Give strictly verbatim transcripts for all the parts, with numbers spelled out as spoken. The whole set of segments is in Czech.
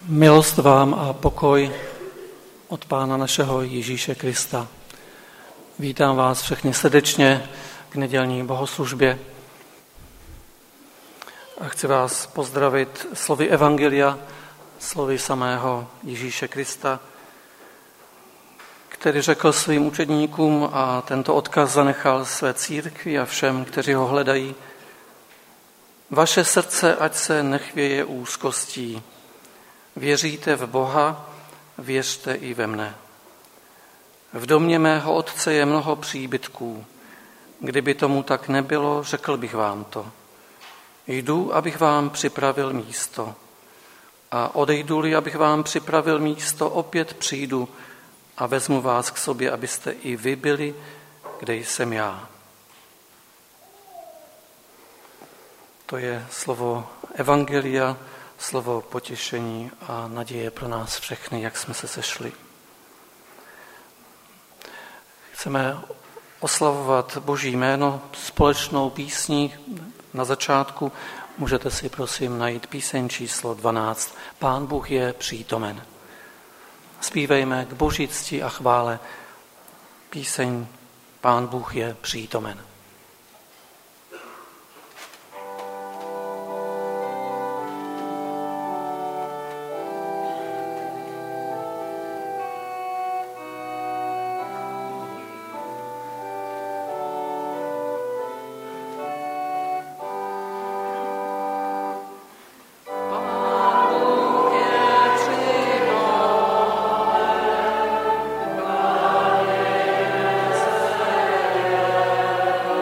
Milost vám a pokoj od Pána našeho Ježíše Krista. Vítám vás všechny srdečně k nedělní bohoslužbě a chci vás pozdravit slovy Evangelia, slovy samého Ježíše Krista, který řekl svým učedníkům a tento odkaz zanechal své církvi a všem, kteří ho hledají. Vaše srdce ať se nechvěje úzkostí. Věříte v Boha, věřte i ve mne. V domě mého otce je mnoho příbytků. Kdyby tomu tak nebylo, řekl bych vám to. Jdu, abych vám připravil místo. A odejdu-li, abych vám připravil místo, opět přijdu a vezmu vás k sobě, abyste i vy byli, kde jsem já. To je slovo Evangelia, slovo potěšení a naděje pro nás všechny, jak jsme se sešli. Chceme oslavovat Boží jméno společnou písní. Na začátku můžete si prosím najít píseň číslo dvanáct. Pán Bůh je přítomen. Zpívejme k Boží cti a chvále píseň Pán Bůh je přítomen. Amen.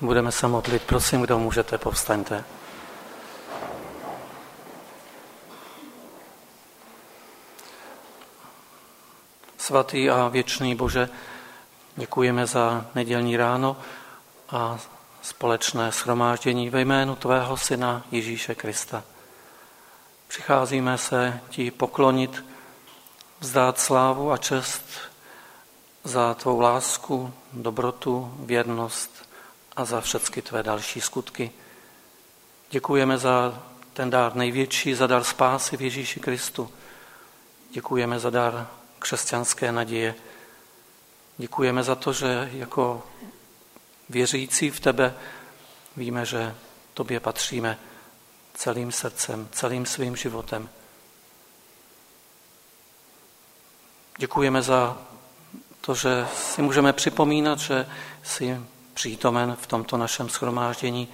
Budeme se modlit. Prosím, kdo můžete, povstaňte. Svatý a věčný Bože, děkujeme za nedělní ráno a společné shromáždění ve jménu Tvého Syna Ježíše Krista. Přicházíme se Ti poklonit, vzdát slávu a čest za Tvou lásku, dobrotu, věrnost a za všechny Tvé další skutky. Děkujeme za ten dar největší, za dar spásy v Ježíši Kristu. Děkujeme za dar křesťanské naděje. Děkujeme za to, že jako věřící v Tebe víme, že Tobě patříme celým srdcem, celým svým životem. Děkujeme za to, že si můžeme připomínat, že jsi přítomen v tomto našem shromáždění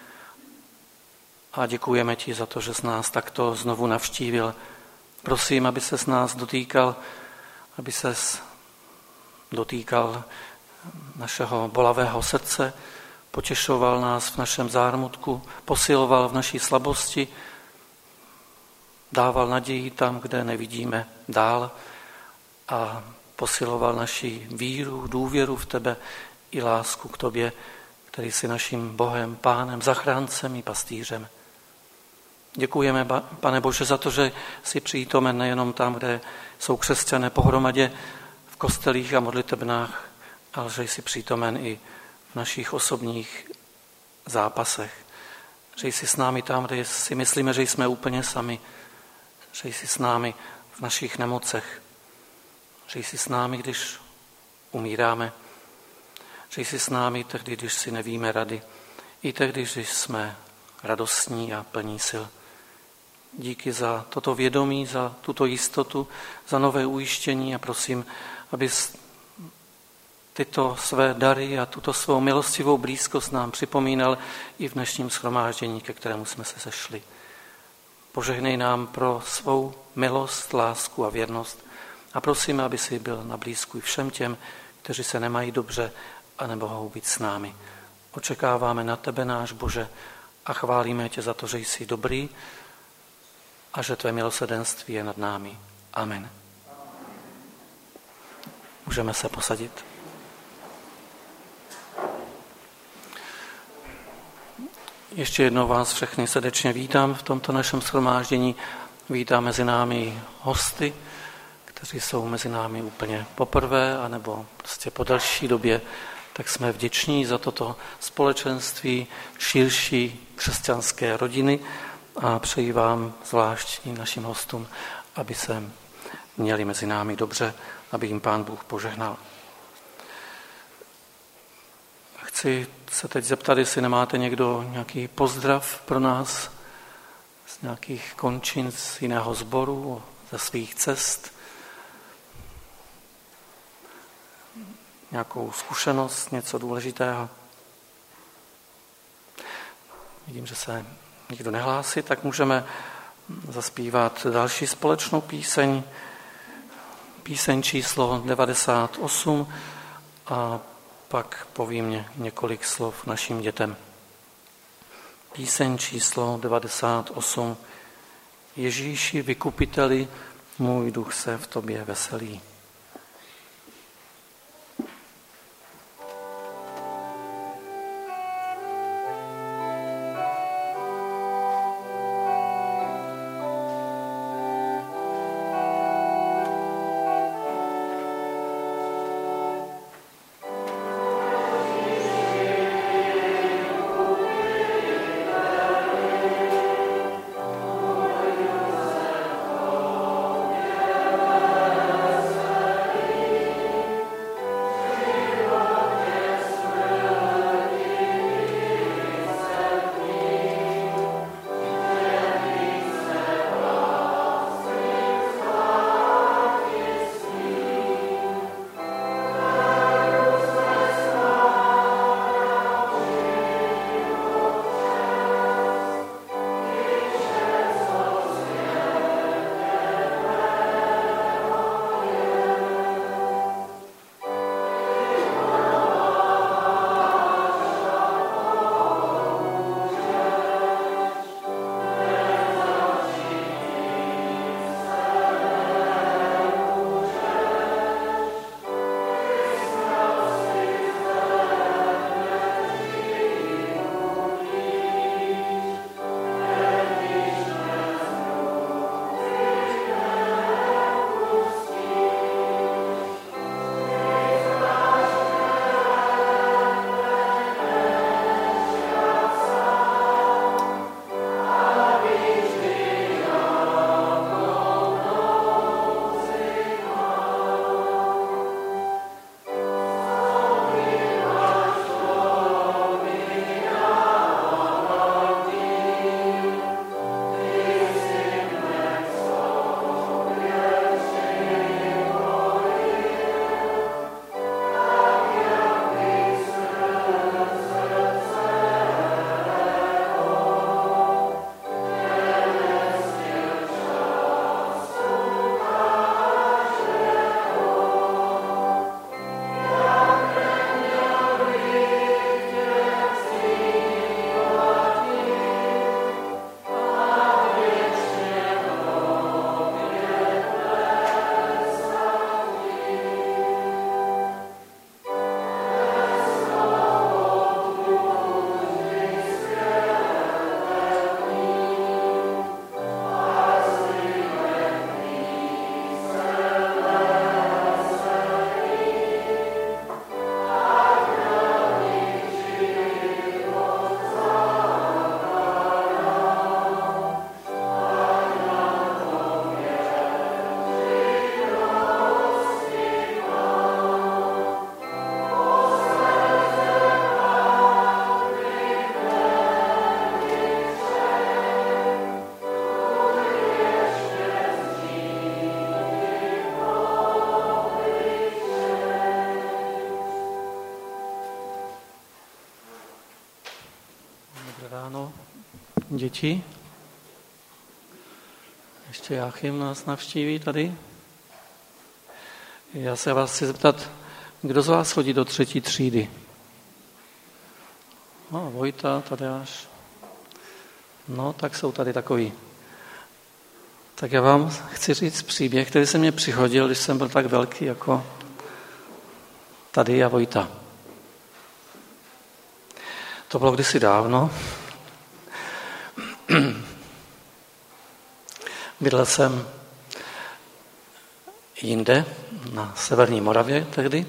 a děkujeme Ti za to, že jsi nás takto znovu navštívil. Prosím, aby ses nás dotýkal, aby ses dotýkal našeho bolavého srdce, potěšoval nás v našem zármutku, posiloval v naší slabosti, dával naději tam, kde nevidíme dál a posiloval naši víru, důvěru v Tebe i lásku k Tobě, který jsi naším Bohem, Pánem, zachráncem i pastýřem. Děkujeme, Pane Bože, za to, že jsi přítomen nejenom tam, kde jsou křesťané pohromadě v kostelích a modlitebnách, ale že jsi přítomen i v našich osobních zápasech. Že jsi s námi tam, kde si myslíme, že jsme úplně sami. Že jsi s námi v našich nemocech. Že jsi s námi, když umíráme. Že jsi s námi tehdy, když si nevíme rady. I tehdy, když jsme radostní a plní sil. Díky za toto vědomí, za tuto jistotu, za nové ujištění a prosím, abys tyto své dary a tuto svou milostivou blízkost nám připomínal i v dnešním shromáždění, ke kterému jsme se sešli. Požehnej nám pro svou milost, lásku a věrnost a prosím, aby si byl na blízku i všem těm, kteří se nemají dobře a nemohou být s námi. Očekáváme na Tebe, náš Bože, a chválíme Tě za to, že jsi dobrý a že Tvé milosrdenství je nad námi. Amen. Můžeme se posadit. Ještě jednou vás všechny srdečně vítám v tomto našem shromáždění. Vítám mezi námi hosty, kteří jsou mezi námi úplně poprvé, anebo prostě po delší době, tak jsme vděční za toto společenství širší křesťanské rodiny a přeji vám zvlášť našim hostům, aby se měli mezi námi dobře, aby jim Pán Bůh požehnal. Chci se teď zeptat, jestli nemáte někdo nějaký pozdrav pro nás z nějakých končin z jiného sboru, ze svých cest, nějakou zkušenost, něco důležitého. Vidím, že se nikdo nehlásí, tak můžeme zaspívat další společnou píseň, píseň číslo devadesát osm a pak povím několik slov našim dětem. Píseň číslo devadesát osm. Ježíši, vykupiteli, můj duch se v Tobě veselí. Amen. děti. Ještě Jáchym nás navštíví tady. Já se vás chci zeptat, kdo z vás chodí do třetí třídy? No, Vojta, Tadeáš. No, tak jsou tady takový. Tak já vám chci říct příběh, který se mě přihodil, když jsem byl tak velký jako tady a Vojta. To bylo kdysi dávno. Bydlel jsem jinde, na severní Moravě tehdy.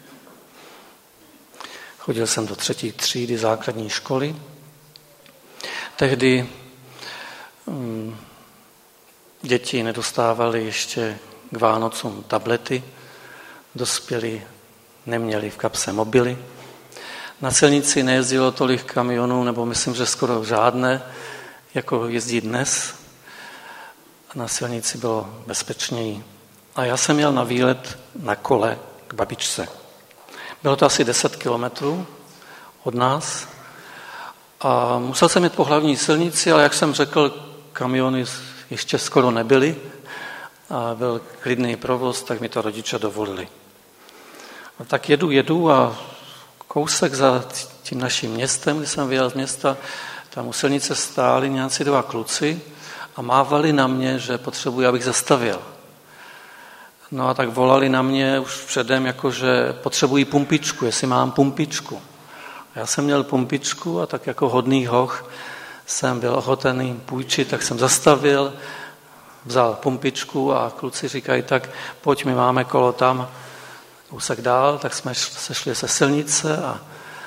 Chodil jsem do třetí třídy základní školy. Tehdy um, děti nedostávaly ještě k Vánocům tablety, dospělí neměli v kapse mobily. Na silnici nejezdilo tolik kamionů, nebo myslím, že skoro žádné, jako jezdí dnes. Na silnici bylo bezpečněji. A já jsem jel na výlet na kole k babičce. Bylo to asi deset kilometrů od nás a musel jsem jít po hlavní silnici, ale jak jsem řekl, kamiony ještě skoro nebyly a byl klidný provoz, tak mi to rodiče dovolili. A tak jedu, jedu a kousek za tím naším městem, když jsem vyjel z města, tam u silnice stáli nějací dva kluci a mávali na mě, že potřebuji, abych zastavil. No a tak volali na mě už předem, jako že potřebují pumpičku, jestli mám pumpičku. Já jsem měl pumpičku a tak jako hodný hoch jsem byl ochotený půjčit, tak jsem zastavil, vzal pumpičku a kluci říkají, tak pojď, my máme kolo tam, kousek dál, tak jsme sešli se silnice a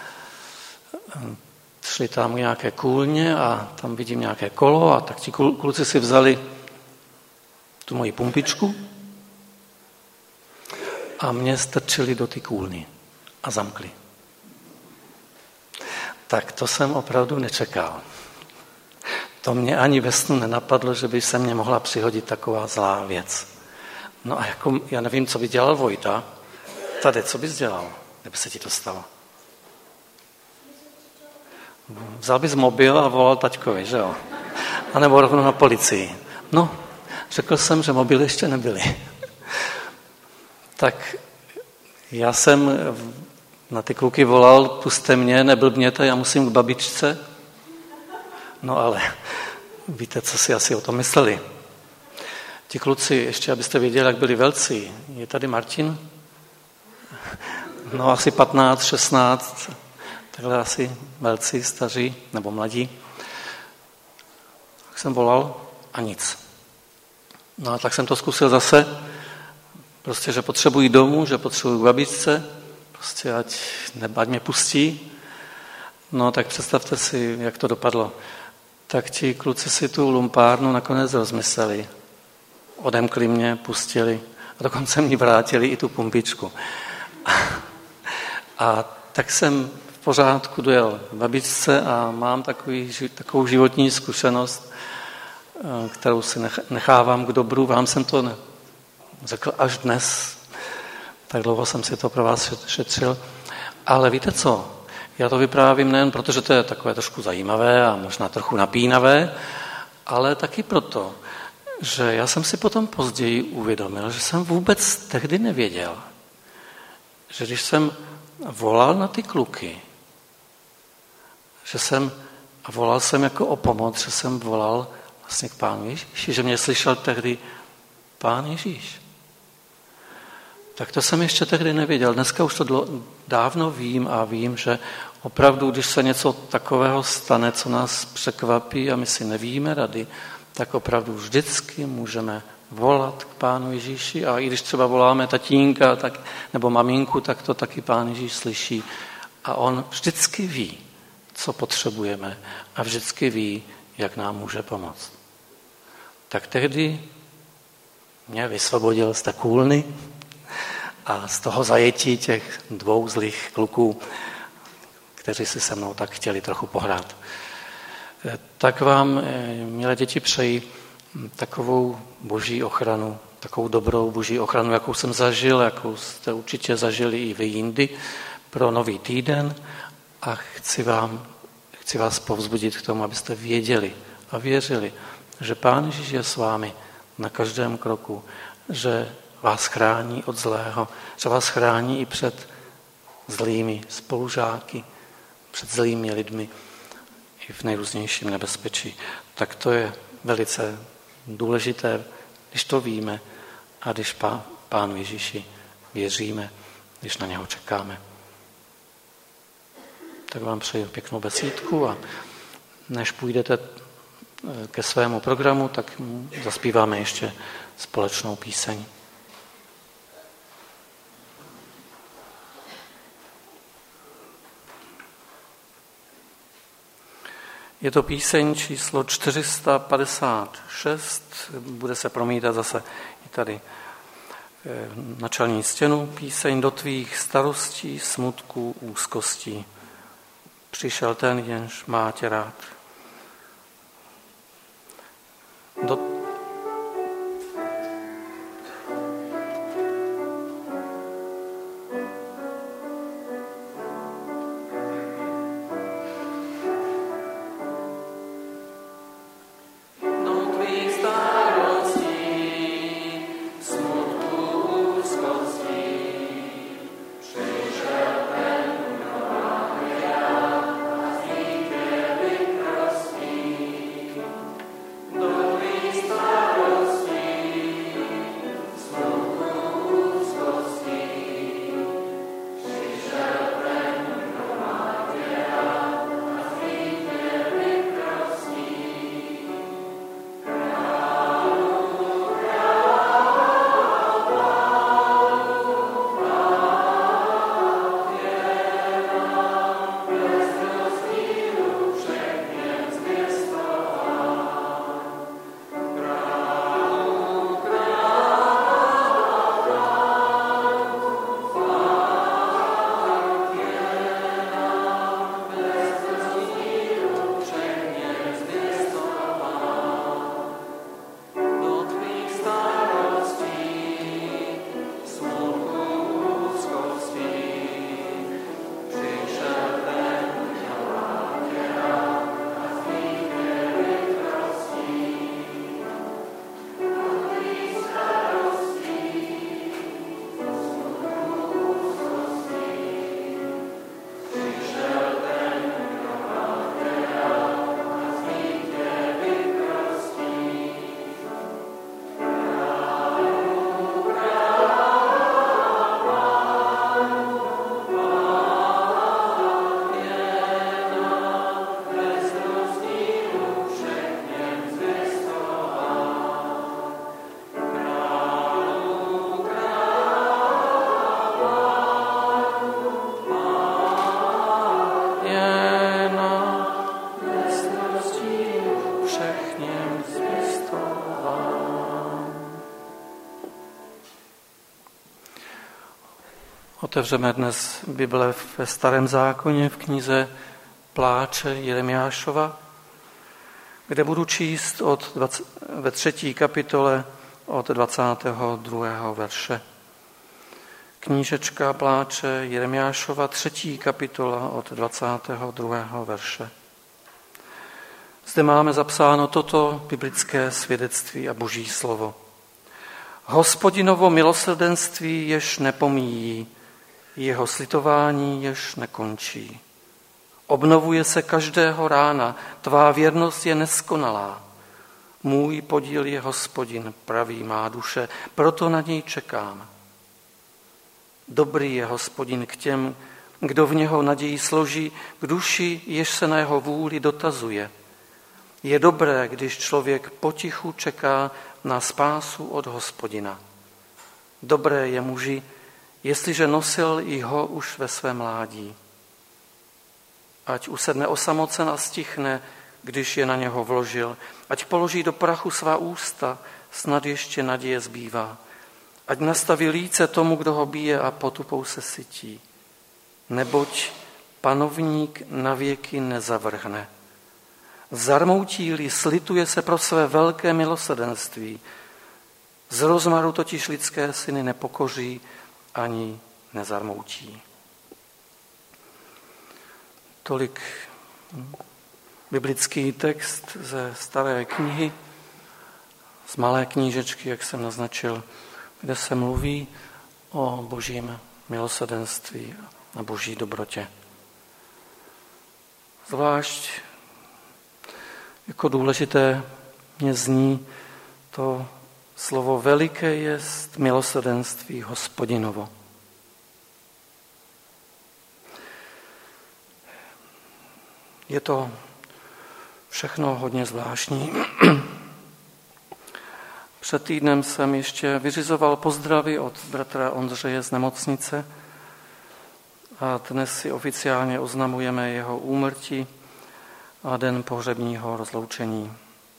šli tam nějaké kůlně a tam vidím nějaké kolo a tak ti kluci si vzali tu moji pumpičku a mě strčili do ty kůlny a zamkli. Tak to jsem opravdu nečekal. To mě ani ve snu nenapadlo, že by se mě mohla přihodit taková zlá věc. No a jako, já nevím, co by dělal Vojta. Tady, co bys dělal, kdyby se ti to stalo? Vzal bys mobil a volal taťkovi, že jo? A nebo rovnou na policii. No, řekl jsem, že mobily ještě nebyly. Tak já jsem na ty kluky volal, puste mě, neblbněte, já musím k babičce. No ale víte, co si asi o tom mysleli. Ti kluci, ještě abyste věděli, jak byli velcí. Je tady Martin? No asi patnáct, šestnáct, takhle asi velcí, staří nebo mladí. Tak jsem volal a nic. No a tak jsem to zkusil zase. Prostě, že potřebuji domů, že potřebuji k babičce, prostě ať, ať mě pustí. No tak představte si, jak to dopadlo. Tak ti kluci si tu lumpárnu nakonec rozmysleli. Odemkli mě, pustili a dokonce mi vrátili i tu pumpičku. A, a tak jsem v pořádku dojel k babičce a mám takový, takovou životní zkušenost, kterou si nechávám k dobru. Vám jsem to ne, řekl až dnes, tak dlouho jsem si to pro vás šetřil. Ale víte co? Já to vyprávím nejen proto, že to je takové trošku zajímavé a možná trochu napínavé, ale taky proto, že já jsem si potom později uvědomil, že jsem vůbec tehdy nevěděl, že když jsem volal na ty kluky, že jsem, a volal jsem jako o pomoc, že jsem volal vlastně k Pánu Ježíši, že mě slyšel tehdy Pán Ježíš. Tak to jsem ještě tehdy nevěděl. Dneska už to dlo, dávno vím a vím, že opravdu, když se něco takového stane, co nás překvapí a my si nevíme rady, tak opravdu vždycky můžeme volat k Pánu Ježíši a i když třeba voláme tatínka tak, nebo maminku, tak to taky Pán Ježíš slyší. A on vždycky ví, co potřebujeme a vždycky ví, jak nám může pomoct. Tak tehdy mě vysvobodil z té kůlny a z toho zajetí těch dvou zlých kluků, kteří si se mnou tak chtěli trochu pohrát. Tak vám, milé děti, přeji takovou boží ochranu, takovou dobrou boží ochranu, jakou jsem zažil, jakou jste určitě zažili i vy jindy pro nový týden a chci, vám, chci vás povzbudit k tomu, abyste věděli a věřili, že Pán Ježíš je s vámi na každém kroku, že vás chrání od zlého, že vás chrání i před zlými spolužáky, před zlými lidmi i v nejrůznějším nebezpečí. Tak to je velice důležité, když to víme a když Pánu Ježíši věříme, když na něho čekáme. Tak vám přeji pěknou besídku a než půjdete ke svému programu, tak zaspíváme ještě společnou píseň. Je to píseň číslo čtyři sta padesát šest, bude se promítat zase i tady na čelní stěnu. Píseň do tvých starostí, smutků, úzkostí. Přišel ten, jenž má tě rád. Do... Otevřeme dnes Bible ve Starém zákoně v knize Pláče Jeremiášova, kde budu číst od dvacet, ve třetí kapitole od dvacátého druhého verše. Knížečka Pláče Jeremiášova, třetí kapitola od dvacátého druhého verše. Zde máme zapsáno toto biblické svědectví a Boží slovo. Hospodinovo milosrdenství jež nepomíjí, jeho slitování jež nekončí. Obnovuje se každého rána, tvá věrnost je neskonalá. Můj podíl je Hospodin, praví má duše, proto na něj čekám. Dobrý je Hospodin k těm, kdo v něho naději složí, k duši, jež se na jeho vůli dotazuje. Je dobré, když člověk potichu čeká na spásu od Hospodina. Dobré je muži, jestliže nosil jeho už ve svém mládí. Ať usedne osamocen a stichne, když je na něho vložil. Ať položí do prachu svá ústa, snad ještě naděje zbývá. Ať nastaví líce tomu, kdo ho bije a potupou se sytí. Neboť panovník navěky nezavrhne. Zarmoutí-li, slituje se pro své velké milosrdenství. Z rozmaru totiž lidské syny nepokoří ani nezarmoutí. Tolik biblický text ze staré knihy, z malé knížečky, jak jsem naznačil, kde se mluví o božím milosrdenství a boží dobrotě. Zvlášť jako důležité mě zní to slovo veliké jest milosrdenství Hospodinovo. Je to všechno hodně zvláštní. Před týdnem jsem ještě vyřizoval pozdravy od bratra Ondřeje z nemocnice a dnes si oficiálně oznamujeme jeho úmrtí a den pohřebního rozloučení.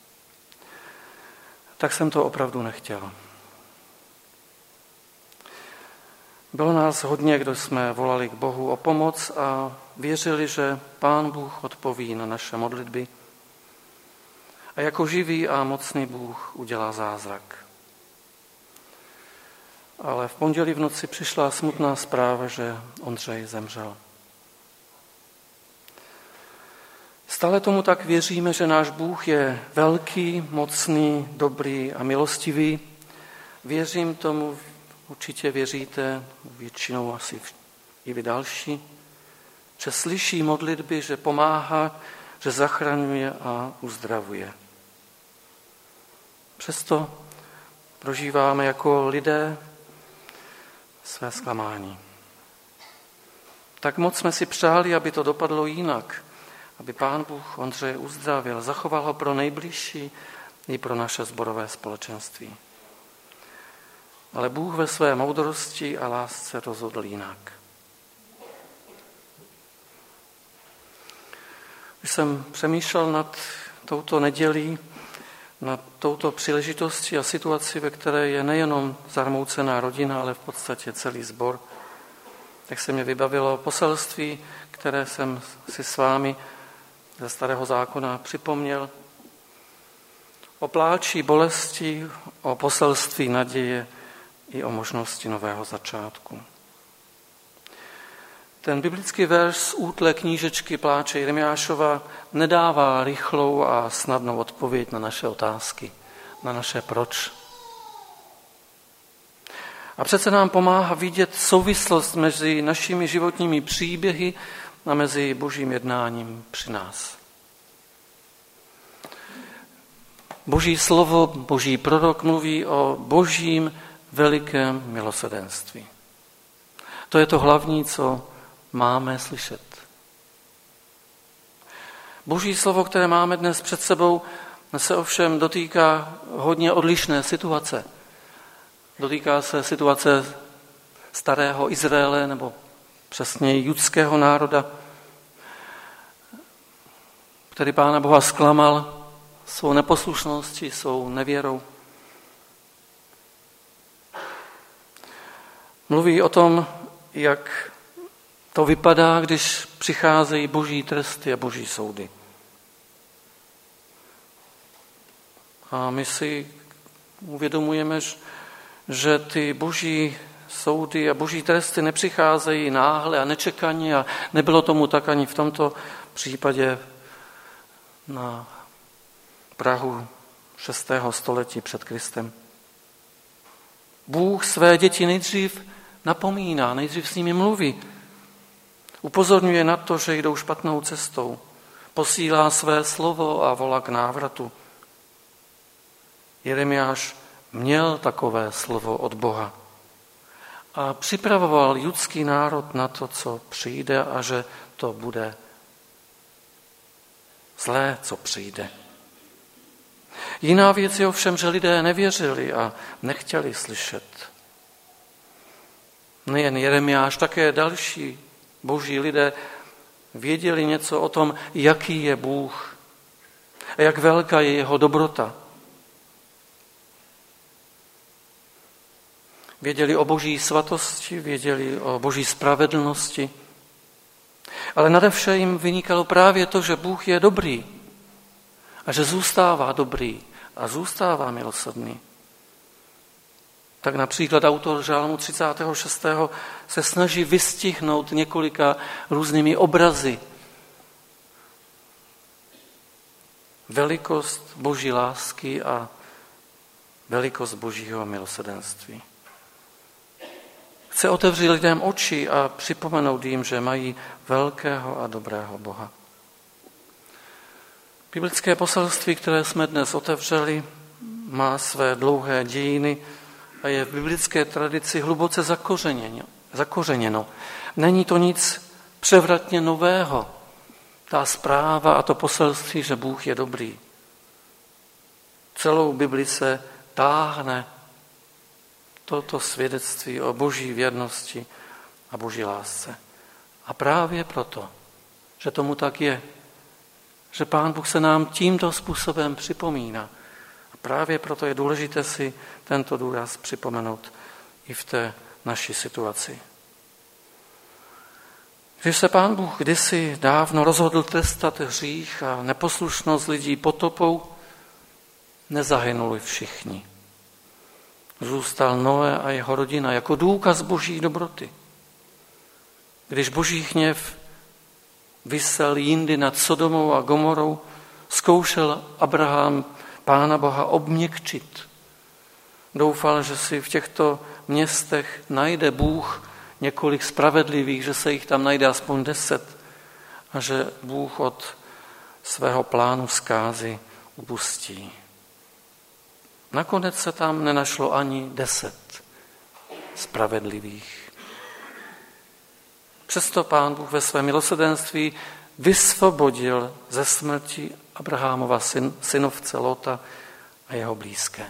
Tak jsem to opravdu nechtěl. Bylo nás hodně, kdo jsme volali k Bohu o pomoc a věřili, že Pán Bůh odpoví na naše modlitby a jako živý a mocný Bůh udělá zázrak. Ale v pondělí v noci přišla smutná zpráva, že Ondřej zemřel. Stále tomu tak věříme, že náš Bůh je velký, mocný, dobrý a milostivý. Věřím tomu, určitě věříte, většinou asi i vy další, že slyší modlitby, že pomáhá, že zachraňuje a uzdravuje. Přesto prožíváme jako lidé své zklamání. Tak moc jsme si přáli, aby to dopadlo jinak, aby Pán Bůh Ondřeje uzdravil, zachoval ho pro nejbližší i pro naše sborové společenství. Ale Bůh ve své moudrosti a lásce rozhodl jinak. Když jsem přemýšlel nad touto nedělí, nad touto příležitostí a situací, ve které je nejenom zarmoucená rodina, ale v podstatě celý sbor, tak se mi vybavilo poselství, které jsem si s vámi ze Starého zákona připomněl, o pláči bolesti, o poselství naděje i o možnosti nového začátku. Ten biblický verš z útlé knížečky Pláče Jeremiášova nedává rychlou a snadnou odpověď na naše otázky, na naše proč. A přece nám pomáhá vidět souvislost mezi našimi životními příběhy a mezi božím jednáním při nás. Boží slovo, boží prorok mluví o božím velikém milosrdenství. To je to hlavní, co máme slyšet. Boží slovo, které máme dnes před sebou, se ovšem dotýká hodně odlišné situace. Dotýká se situace starého Izraele, nebo přesněji judského národa, který Pána Boha zklamal svou neposlušností, svou nevěrou. Mluví o tom, jak to vypadá, když přicházejí boží tresty a boží soudy. A my si uvědomujeme, že ty boží soudy a boží tresty nepřicházejí náhle a nečekaně a nebylo tomu tak ani v tomto případě na prahu šestého století před Kristem. Bůh své děti nejdřív napomíná, nejdřív s nimi mluví. Upozorňuje na to, že jdou špatnou cestou. Posílá své slovo a volá k návratu. Jeremiáš měl takové slovo od Boha a připravoval judský národ na to, co přijde a že to bude zlé, co přijde. Jiná věc je ovšem, že lidé nevěřili a nechtěli slyšet. Nejen Jeremiáš, také další boží lidé věděli něco o tom, jaký je Bůh a jak velká je jeho dobrota. Věděli o boží svatosti, věděli o boží spravedlnosti, ale nade vše jim vynikalo právě to, že Bůh je dobrý a že zůstává dobrý a zůstává milosrdný. Tak například autor žálmu třicátého šestého se snaží vystihnout několika různými obrazy velikost Boží lásky a velikost Božího milosrdenství. Chce otevřít lidem oči a připomenout jim, že mají velkého a dobrého Boha. Biblické poselství, které jsme dnes otevřeli, má své dlouhé dějiny a je v biblické tradici hluboce zakořeněno. Není to nic převratně nového, ta zpráva a to poselství, že Bůh je dobrý. Celou Bibli se táhne toto svědectví o Boží věrnosti a Boží lásce. A právě proto, že tomu tak je, že Pán Bůh se nám tímto způsobem připomíná. A právě proto je důležité si tento důraz připomenout i v té naší situaci. Když se Pán Bůh kdysi dávno rozhodl trestat hřích a neposlušnost lidí potopou, nezahynuli všichni. Zůstal Noé a jeho rodina jako důkaz Boží dobroty. Když Boží hněv visel jindy nad Sodomou a Gomorou, zkoušel Abraham Pána Boha obměkčit. Doufal, že si v těchto městech najde Bůh několik spravedlivých, že se jich tam najde aspoň deset a že Bůh od svého plánu zkázy upustí. Nakonec se tam nenašlo ani deset spravedlivých. Přesto Pán Bůh ve svém milosrdenství vysvobodil ze smrti Abrahamova syn, synovce Lota a jeho blízké.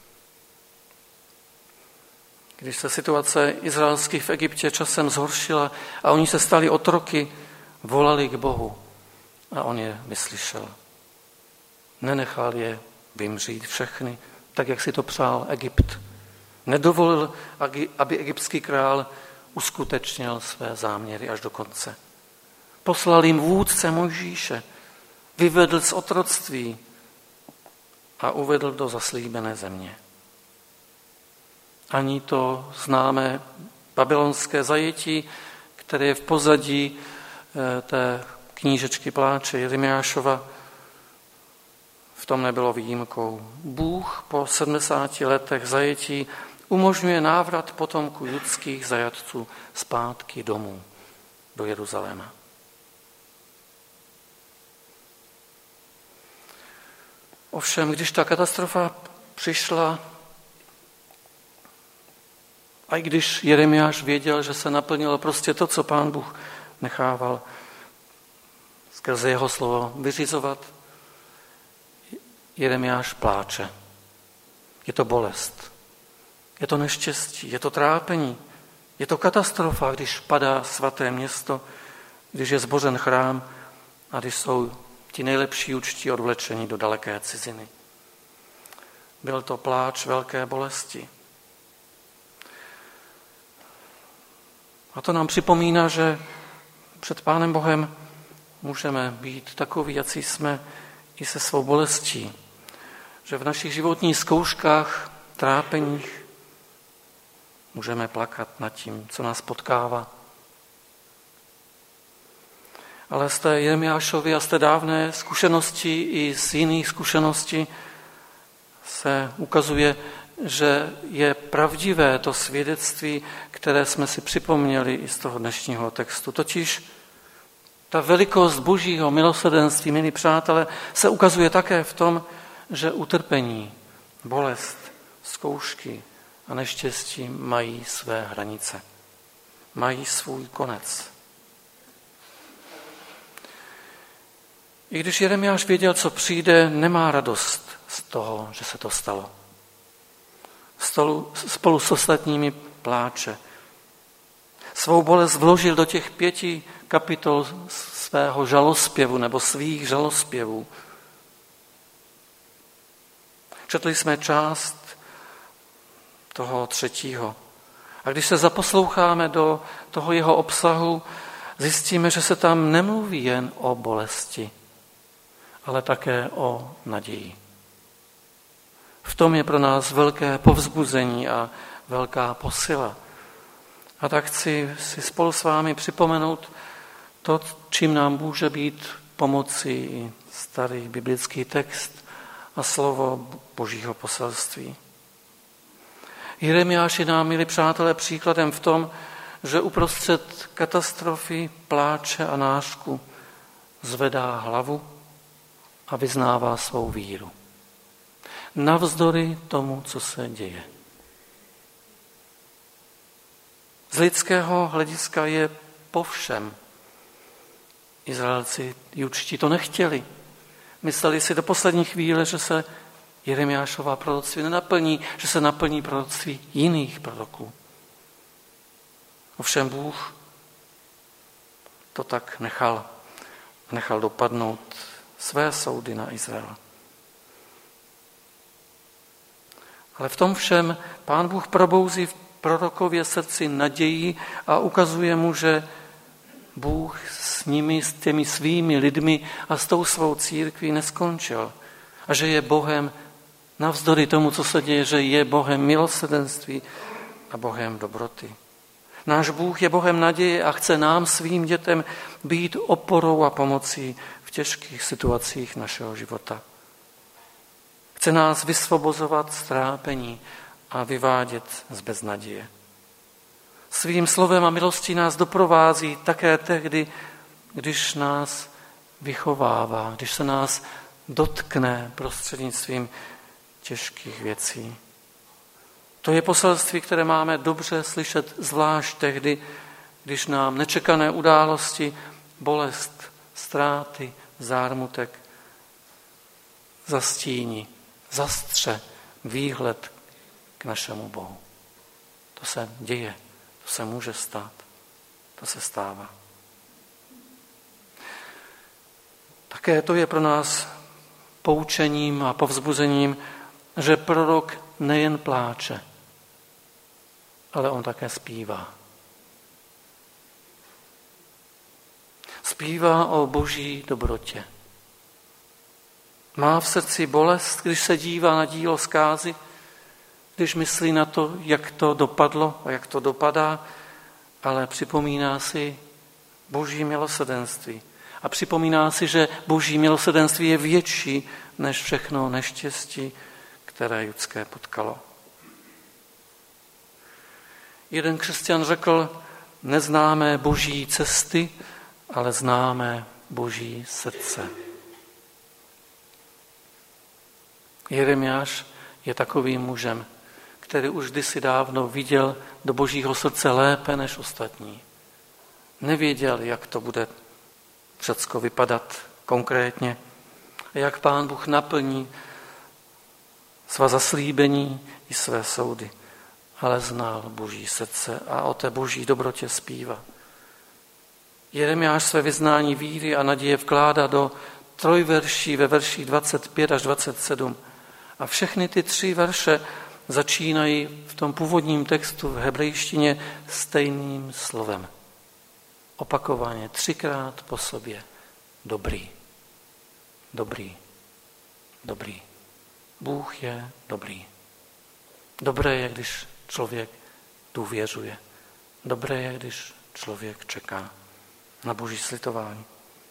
Když se situace izraelských v Egyptě časem zhoršila a oni se stali otroky, volali k Bohu a on je vyslyšel. Nenechal je vymřít všechny, tak jak si to přál Egypt. Nedovolil, aby egyptský král uskutečnil své záměry až do konce. Poslal jim vůdce Mojžíše, vyvedl z otroctví a uvedl do zaslíbené země. Ani to známé babylonské zajetí, které je v pozadí té knížečky pláče Jeremiášova, v tom nebylo výjimkou. Bůh po sedmdesáti letech zajetí umožňuje návrat potomků judských zajatců zpátky domů do Jeruzaléma. Ovšem, když ta katastrofa přišla, a i když Jeremiáš věděl, že se naplnilo prostě to, co Pán Bůh nechával skrze jeho slovo vyřizovat, Jeremiáš pláče. Je to bolest, je to neštěstí, je to trápení, je to katastrofa, když padá svaté město, když je zbořen chrám a když jsou ti nejlepší učtí odvlečení do daleké ciziny. Byl to pláč velké bolesti. A to nám připomíná, že před Pánem Bohem můžeme být takoví, jací jsme i se svou bolestí. Že v našich životních zkouškách, trápeních můžeme plakat nad tím, co nás potkává. Ale z té Jeremiášovy a z té dávné zkušenosti i z jiných zkušeností se ukazuje, že je pravdivé to svědectví, které jsme si připomněli i z toho dnešního textu. Totiž ta velikost Božího milosrdenství, milí přátelé, se ukazuje také v tom, že utrpení, bolest, zkoušky a neštěstí mají své hranice. Mají svůj konec. I když Jeremiáš věděl, co přijde, nemá radost z toho, že se to stalo. Stolu, spolu s ostatními pláče. Svou bolest vložil do těch pěti kapitol svého žalospěvu nebo svých žalospěvů. Četli jsme část toho třetího. A když se zaposloucháme do toho jeho obsahu, zjistíme, že se tam nemluví jen o bolesti, ale také o naději. V tom je pro nás velké povzbuzení a velká posila. A tak chci si spolu s vámi připomenout to, čím nám může být pomoci starý biblický text a slovo Božího poselství. Jeremiáš je nám, milí přátelé, příkladem v tom, že uprostřed katastrofy, pláče a nářku zvedá hlavu a vyznává svou víru. Navzdory tomu, co se děje. Z lidského hlediska je po všem. Izraelci jučtí to nechtěli. Mysleli si do poslední chvíle, že se Jeremiášova proroctví nenaplní, že se naplní proroctví jiných proroků. Ovšem Bůh to tak nechal. Nechal dopadnout své soudy na Izrael. Ale v tom všem Pán Bůh probouzí v prorokově srdci naději a ukazuje mu, že Bůh s nimi, s těmi svými lidmi a s tou svou církví neskončil. A že je Bohem, navzdory tomu, co se děje, že je Bohem milosrdenství a Bohem dobroty. Náš Bůh je Bohem naděje a chce nám, svým dětem, být oporou a pomocí v těžkých situacích našeho života. Chce nás vysvobozovat z trápení a vyvádět z beznaděje. Svým slovem a milostí nás doprovází také tehdy, když nás vychovává, když se nás dotkne prostřednictvím těžkých věcí. To je poselství, které máme dobře slyšet zvlášť tehdy, když nám nečekané události, bolest, ztráty, zármutek zastíní, zastře výhled k našemu Bohu. To se děje, to se může stát, to se stává. Také to je pro nás poučením a povzbuzením, že prorok nejen pláče, ale on také zpívá. Zpívá o Boží dobrotě. Má v srdci bolest, když se dívá na dílo zkázy, když myslí na to, jak to dopadlo a jak to dopadá, ale připomíná si Boží milosrdenství. A připomíná si, že Boží milosrdenství je větší než všechno neštěstí, které Judské potkalo. Jeden křesťan řekl, neznáme Boží cesty, ale známe Boží srdce. Jeremiáš je takovým mužem, který už kdysi dávno viděl do Božího srdce lépe než ostatní. Nevěděl, jak to bude všecko vypadat konkrétně, jak Pán Bůh naplní svá zaslíbení i své soudy, ale znal Boží srdce a o té Boží dobrotě zpívá. Jeremiáš své vyznání víry a naděje vkládá do trojverší ve verších dvacet pět až dvacet sedm. A všechny ty tři verše začínají v tom původním textu v hebrejštině stejným slovem. Opakovaně, třikrát po sobě. Dobrý, dobrý, dobrý. Bůh je dobrý. Dobré je, když člověk důvěřuje. Dobré je, když člověk čeká na Boží slitování.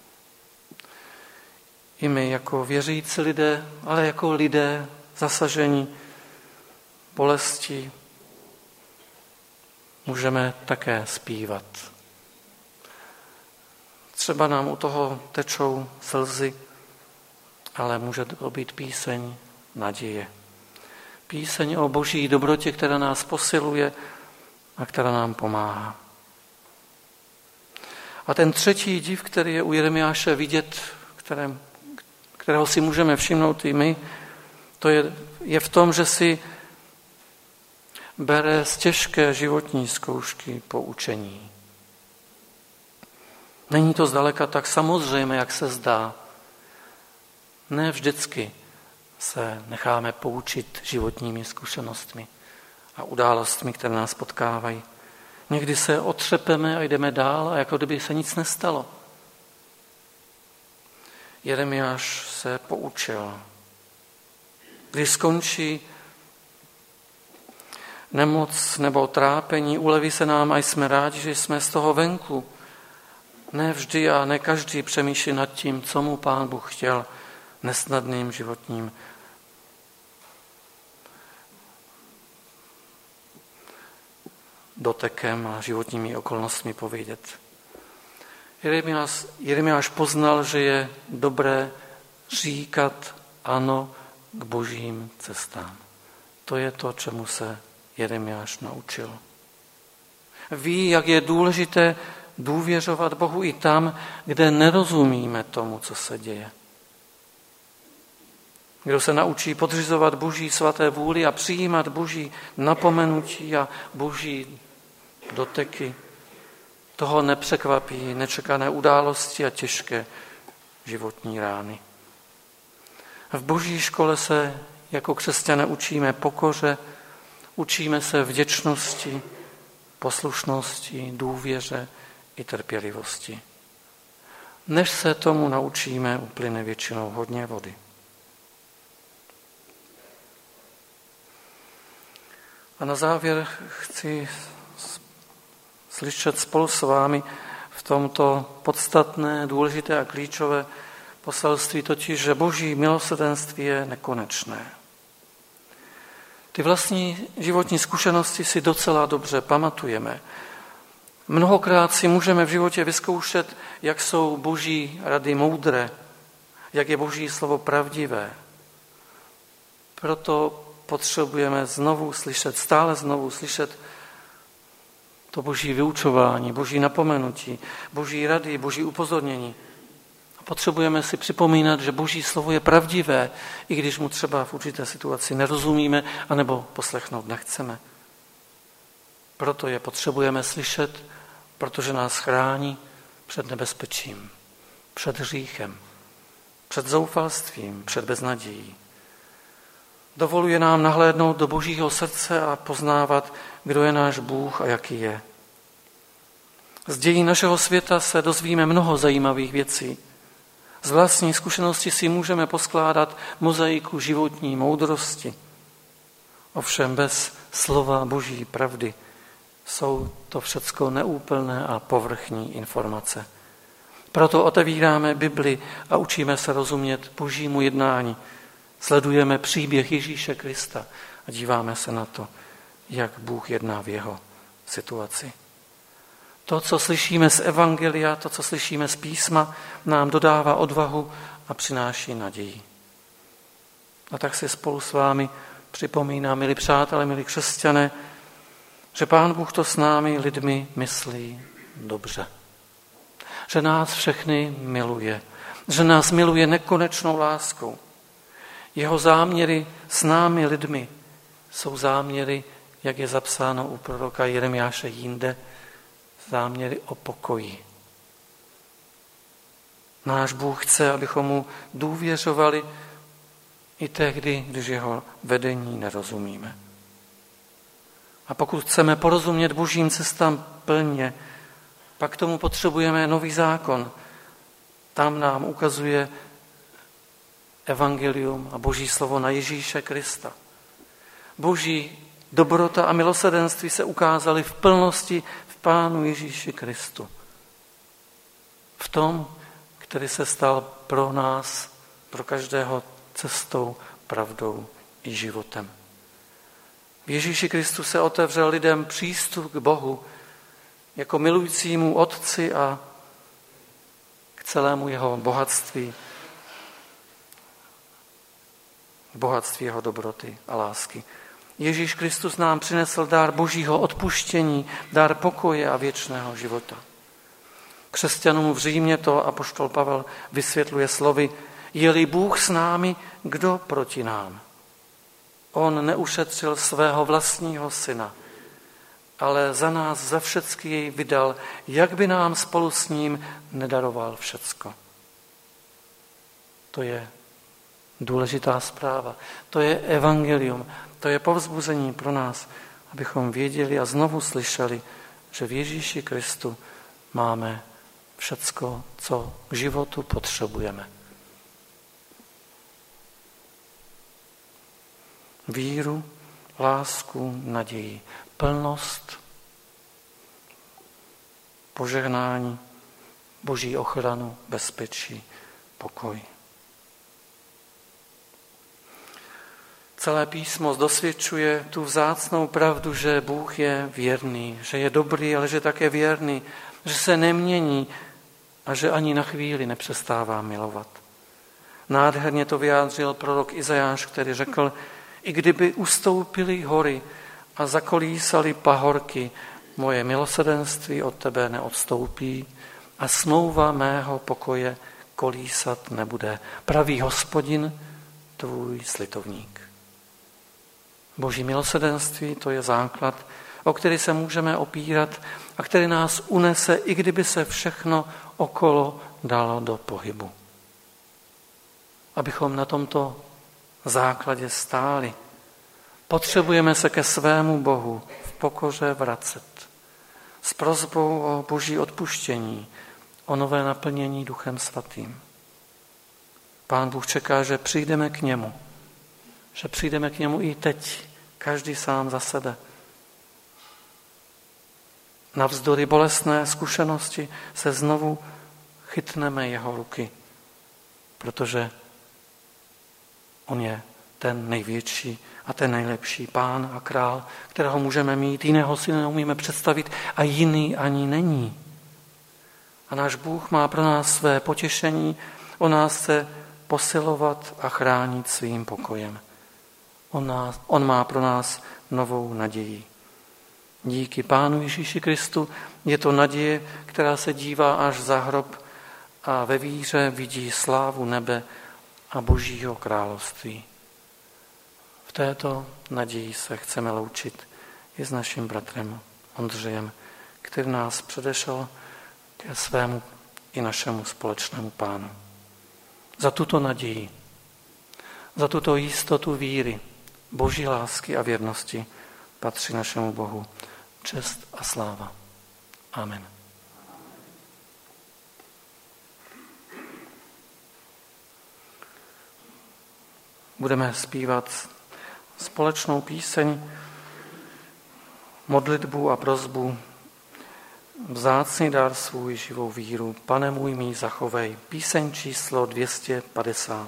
I my jako věřící lidé, ale jako lidé zasažení bolesti, můžeme také zpívat. Třeba nám u toho tečou slzy, ale může to být píseň naděje. Píseň o Boží dobrotě, která nás posiluje a která nám pomáhá. A ten třetí div, který je u Jeremiáše vidět, kterém, kterého si můžeme všimnout i my, to je, je v tom, že si bere z těžké životní zkoušky poučení. Není to zdaleka tak samozřejmé, jak se zdá. Ne vždycky se necháme poučit životními zkušenostmi a událostmi, které nás potkávají. Někdy se otřepeme a jdeme dál a jako kdyby se nic nestalo. Jeremiáš se poučil. Když skončí nemoc nebo trápení, uleví se nám a jsme rádi, že jsme z toho venku. Ne vždy a ne každý přemýšlí nad tím, co mu Pán Bůh chtěl nesnadným životním dotekem a životními okolnostmi povědět. Jeremiáš, Jeremiáš poznal, že je dobré říkat ano k božím cestám. To je to, čemu se Jeremiáš naučil. Ví, jak je důležité důvěřovat Bohu i tam, kde nerozumíme tomu, co se děje. Kdo se naučí podřizovat Boží svaté vůli a přijímat Boží napomenutí a Boží doteky, toho nepřekvapí nečekané události a těžké životní rány. V Boží škole se jako křesťané učíme pokoře, učíme se vděčnosti, poslušnosti, důvěře i trpělivosti. Než se tomu naučíme, uplyne většinou hodně vody. A na závěr chci slyšet spolu s vámi v tomto podstatné, důležité a klíčové poselství, totiž, že Boží milosrdenství je nekonečné. Ty vlastní životní zkušenosti si docela dobře pamatujeme. Mnohokrát si můžeme v životě vyzkoušet, jak jsou Boží rady moudré, jak je Boží slovo pravdivé. Proto potřebujeme znovu slyšet, stále znovu slyšet to Boží vyučování, Boží napomenutí, Boží rady, Boží upozornění. Potřebujeme si připomínat, že Boží slovo je pravdivé, i když mu třeba v určité situaci nerozumíme, anebo poslechnout nechceme. Proto je potřebujeme slyšet, protože nás chrání před nebezpečím, před hříchem, před zoufalstvím, před beznadějí. Dovoluje nám nahlédnout do Božího srdce a poznávat, kdo je náš Bůh a jaký je. Z dějí našeho světa se dozvíme mnoho zajímavých věcí. Z vlastní zkušenosti si můžeme poskládat mozaiku životní moudrosti. Ovšem bez slova Boží pravdy jsou to všecko neúplné a povrchní informace. Proto otevíráme Bibli a učíme se rozumět Božímu jednání. Sledujeme příběh Ježíše Krista a díváme se na to, jak Bůh jedná v jeho situaci. To, co slyšíme z Evangelia, to, co slyšíme z písma, nám dodává odvahu a přináší naději. A tak si spolu s vámi připomínám, milí přátelé, milí křesťané, že Pán Bůh to s námi lidmi myslí dobře. Že nás všechny miluje. Že nás miluje nekonečnou láskou. Jeho záměry s námi lidmi jsou záměry, jak je zapsáno u proroka Jeremiáše jinde, záměry o pokoji. Náš Bůh chce, abychom mu důvěřovali i tehdy, když jeho vedení nerozumíme. A pokud chceme porozumět Božím cestám plně, pak k tomu potřebujeme nový zákon. Tam nám ukazuje evangelium a Boží slovo na Ježíše Krista. Boží dobrota a milosrdenství se ukázaly v plnosti v Pánu Ježíši Kristu. V tom, který se stal pro nás, pro každého cestou, pravdou i životem. V Ježíši Kristu se otevřel lidem přístup k Bohu jako milujícímu Otci a k celému jeho bohatství, bohatství jeho dobroty a lásky. Ježíš Kristus nám přinesl dár Božího odpuštění, dár pokoje a věčného života. Křesťanům v Římě to apoštol Pavel vysvětluje slovy: je-li Bůh s námi, kdo proti nám? On neušetřil svého vlastního syna, ale za nás za všecky jej vydal, jak by nám spolu s ním nedaroval všecko. To je důležitá zpráva. To je evangelium. To je povzbuzení pro nás, abychom věděli a znovu slyšeli, že v Ježíši Kristu máme všecko, co k životu potřebujeme. Víru, lásku, naději, plnost, požehnání, Boží ochranu, bezpečí, pokoj. Celé písmo dosvědčuje tu vzácnou pravdu, že Bůh je věrný, že je dobrý, ale že také věrný, že se nemění a že ani na chvíli nepřestává milovat. Nádherně to vyjádřil prorok Izajáš, který řekl, i kdyby ustoupily hory a zakolísaly pahorky, moje milosrdenství od tebe neodstoupí a smlouva mého pokoje kolísat nebude. Pravý Hospodin, tvůj slitovník. Boží milosrdenství, to je základ, o který se můžeme opírat a který nás unese, i kdyby se všechno okolo dalo do pohybu. Abychom na tomto základě stáli, potřebujeme se ke svému Bohu v pokoře vracet s prosbou o Boží odpuštění, o nové naplnění Duchem Svatým. Pán Bůh čeká, že přijdeme k němu, že přijdeme k němu i teď, každý sám za sebe. Navzdory bolestné zkušenosti se znovu chytneme jeho ruky, protože on je ten největší a ten nejlepší Pán a král, kterého můžeme mít, jiného si neumíme představit a jiný ani není. A náš Bůh má pro nás své potěšení, on nás chce posilovat a chránit svým pokojem. On, nás, on má pro nás novou naději. Díky Pánu Ježíši Kristu je to naděje, která se dívá až za hrob a ve víře vidí slávu nebe a Božího království. V této naději se chceme loučit i s naším bratrem Ondřejem, který nás předešel ke svému i našemu společnému Pánu. Za tuto naději, za tuto jistotu víry, Boží lásky a věrnosti patří našemu Bohu čest a sláva. Amen. Budeme zpívat společnou píseň, modlitbu a prosbu. Vzácný dar svůj živou víru, Pane můj mý zachovej. Píseň číslo dvě stě padesát.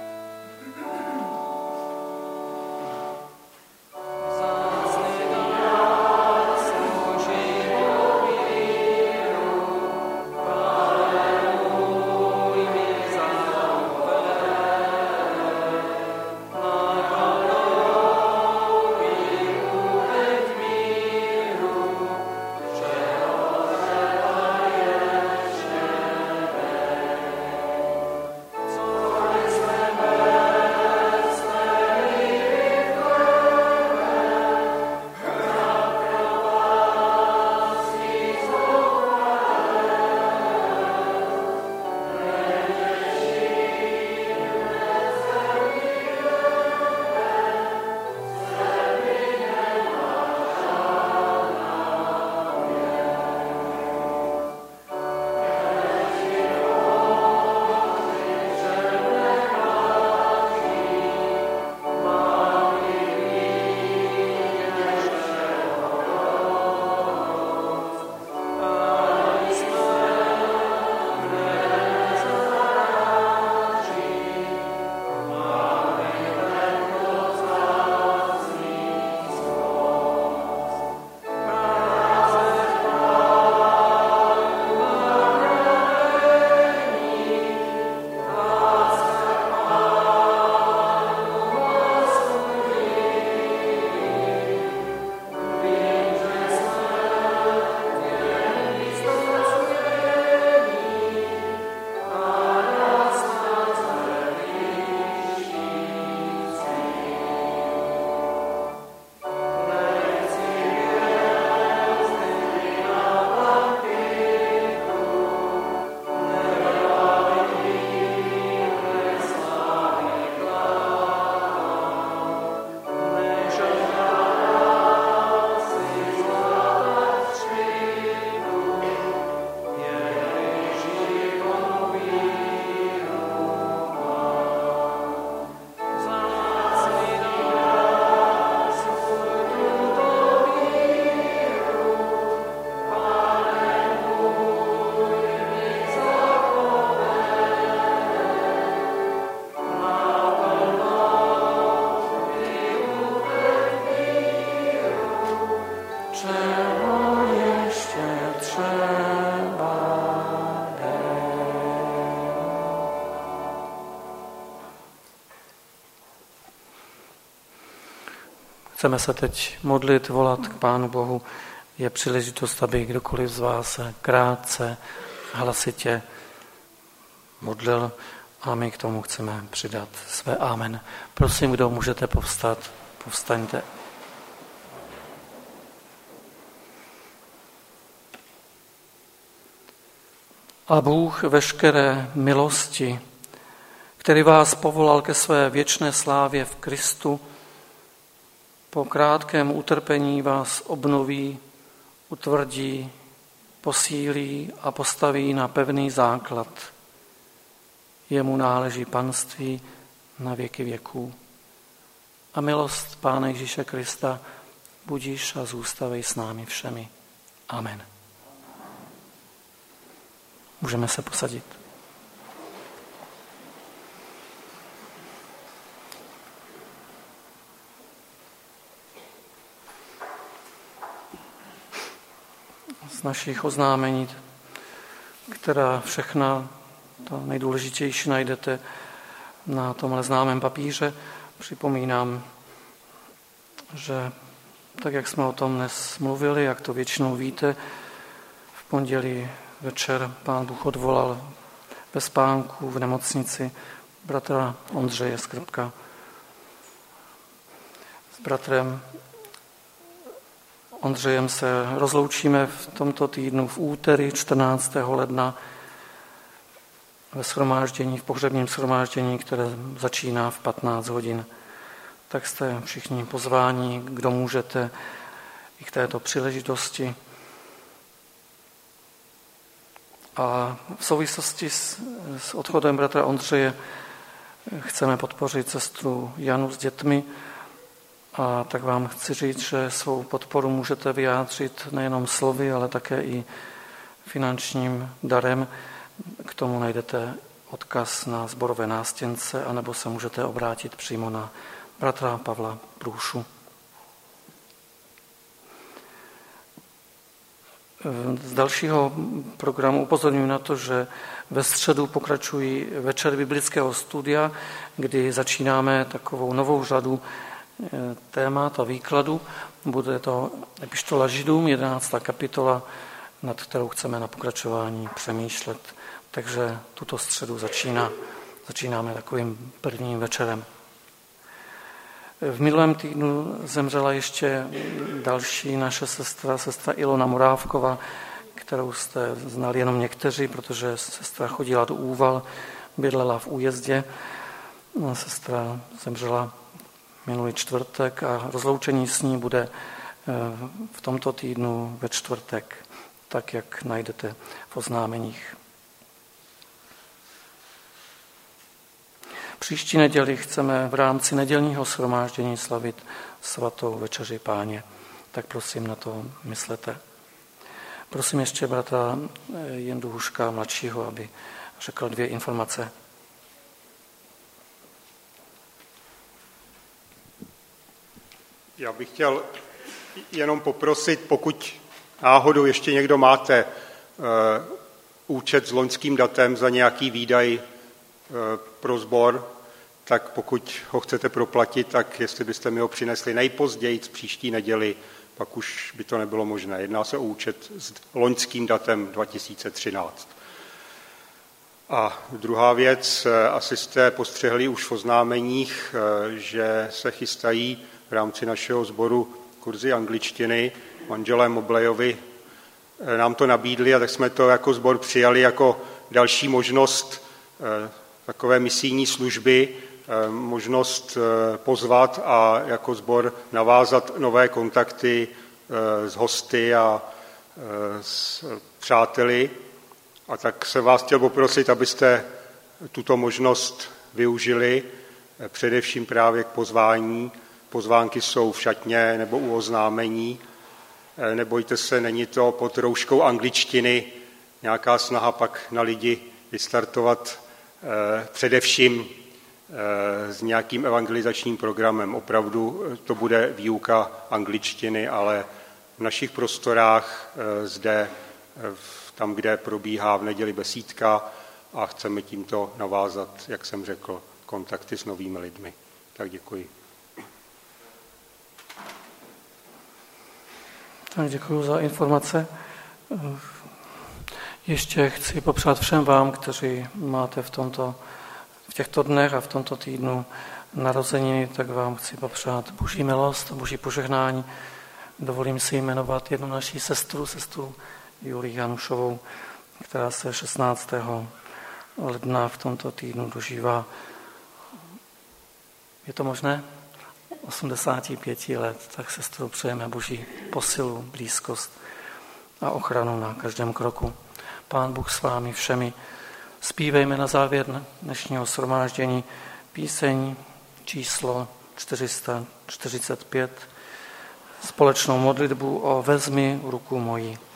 Vzácný dar Chceme se teď modlit, volat k Pánu Bohu. Je příležitost, aby kdokoliv z vás se krátce, hlasitě modlil a my k tomu chceme přidat své amen. Prosím, kdo můžete povstat, povstaňte. A Bůh veškeré milosti, který vás povolal ke své věčné slávě v Kristu, po krátkém utrpení vás obnoví, utvrdí, posílí a postaví na pevný základ. Jemu náleží panství na věky věků. A milost Pána Ježíše Krista budíš a zůstavej s námi všemi. Amen. Můžeme se posadit. Z našich oznámení, která všechna, to nejdůležitější najdete na tomhle známém papíře, připomínám, že tak, jak jsme o tom dnes mluvili, jak to většinou víte, v pondělí večer Pán Bůh odvolal ve spánku v nemocnici bratra Ondřeje Skrbka. S bratrem Ondřejem se rozloučíme v tomto týdnu v úterý čtrnáctého ledna ve shromáždění, v pohřebním shromáždění, které začíná v patnáct hodin. Tak jste všichni pozváni, kdo můžete, i k této příležitosti. A v souvislosti s, s odchodem bratra Ondřeje chceme podpořit sestru Janu s dětmi. A tak vám chci říct, že svou podporu můžete vyjádřit nejenom slovy, ale také i finančním darem. K tomu najdete odkaz na sborové nástěnce, anebo se můžete obrátit přímo na bratra Pavla Průšu. Z dalšího programu upozorňuji na to, že ve středu pokračují večer biblického studia, kdy začínáme takovou novou řadu témat a výkladu. Bude to epištola Židům, jedenáctá kapitola, nad kterou chceme na pokračování přemýšlet. Takže tuto středu začíná, začínáme takovým prvním večerem. V minulém týdnu zemřela ještě další naše sestra, sestra Ilona Morávková, kterou jste znali jenom někteří, protože sestra chodila do Úval, bydlela v Újezdě. Sestra zemřela minulý čtvrtek a rozloučení s ní bude v tomto týdnu ve čtvrtek, tak jak najdete v oznámeních. Příští neděli chceme v rámci nedělního shromáždění slavit svatou večeři Páně, tak prosím na to myslete. Prosím ještě bratra Jendu Huška mladšího, aby řekl dvě informace. Já bych chtěl jenom poprosit, pokud náhodou ještě někdo máte uh, účet s loňským datem za nějaký výdaj uh, pro sbor, tak pokud ho chcete proplatit, tak jestli byste mi ho přinesli nejpozději z příští neděli, pak už by to nebylo možné. Jedná se o účet s loňským datem dva tisíce třináct. A druhá věc, asi jste postřehli už v oznámeních, že se chystají v rámci našeho sboru kurzy angličtiny. Manželé Moblejovi nám to nabídli a tak jsme to jako sbor přijali jako další možnost takové misijní služby, možnost pozvat a jako sbor navázat nové kontakty s hosty a s přáteli. A tak se vás chtěl poprosit, abyste tuto možnost využili, především právě k pozvání. Pozvánky jsou v šatně nebo u oznámení. Nebojte se, není to pod rouškou angličtiny nějaká snaha pak na lidi vystartovat eh, především eh, s nějakým evangelizačním programem. Opravdu to bude výuka angličtiny, ale v našich prostorách eh, zde, eh, tam, kde probíhá v neděli besídka a chceme tímto navázat, jak jsem řekl, kontakty s novými lidmi. Tak děkuji. Tak děkuji za informace. Ještě chci popřát všem vám, kteří máte v, tomto, v těchto dnech a v tomto týdnu narozeniny, tak vám chci popřát Boží milost a Boží požehnání. Dovolím si jmenovat jednu naší sestru, sestru Julii Janušovou, která se šestnáctého ledna v tomto týdnu dožívá. Je to možné? osmdesát pět let, tak sestru přejeme Boží posilu, blízkost a ochranu na každém kroku. Pán Bůh s vámi všemi. Zpívejme na závěr dnešního shromáždění píseň číslo čtyři sta čtyřicet pět, společnou modlitbu o Vezmi ruku moji.